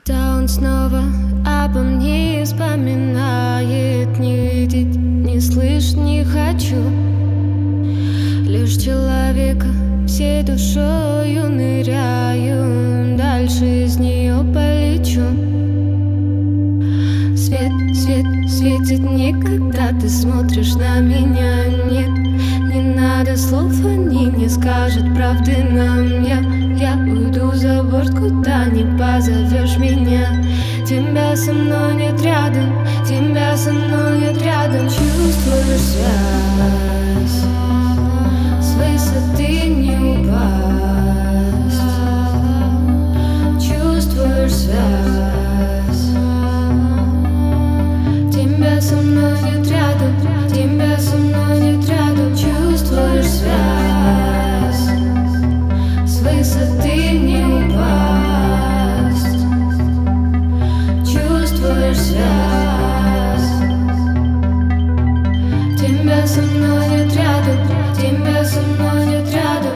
Когда он снова обо мне вспоминает, не видеть, не слышать не хочу. Лишь человека всей душою ныряю, дальше из нее полечу. Свет, свет светит не когда ты смотришь на меня. Нет, не надо слов, они не скажут правды нам. Я уйду за борт, куда не позовешь меня. Тебя со мной нет рядом, тебя со мной нет рядом. Чувствуешь связь, с высоты не упасть. Чувствуешь связь, тебя со мной нет рядом, тебя со мной нет рядом. Чувствуешь связь, с высоты не упасть. Чувствуешь связь, тебя со мной нет рядом, тебя со мной нет рядом.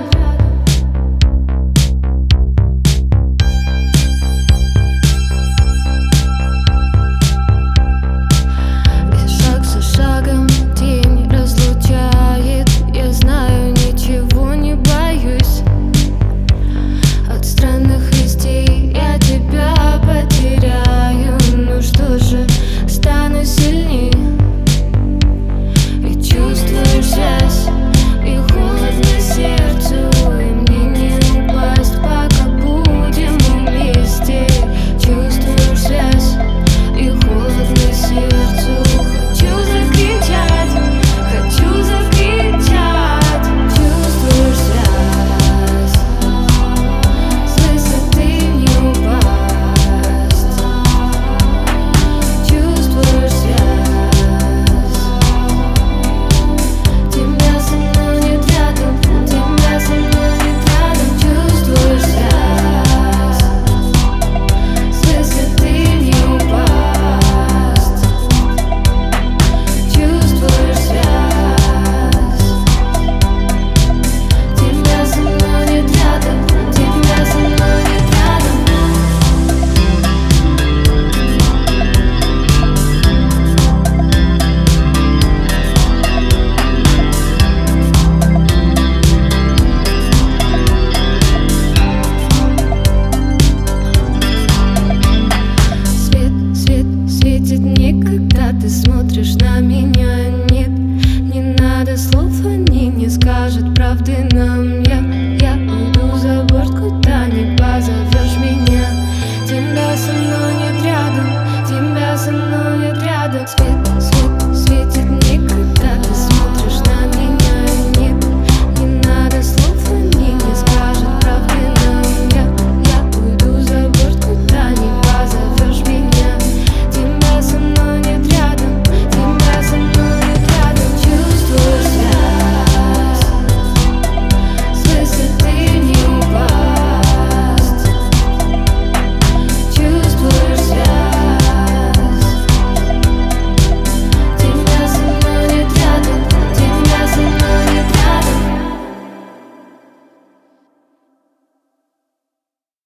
Ты смотришь на меня, нет, не надо слов, они не скажут правды нам. Я уйду за борт, куда не позовешь меня. Тебя со мной нет рядом, тебя со мной нет рядом. Свет, свет светит не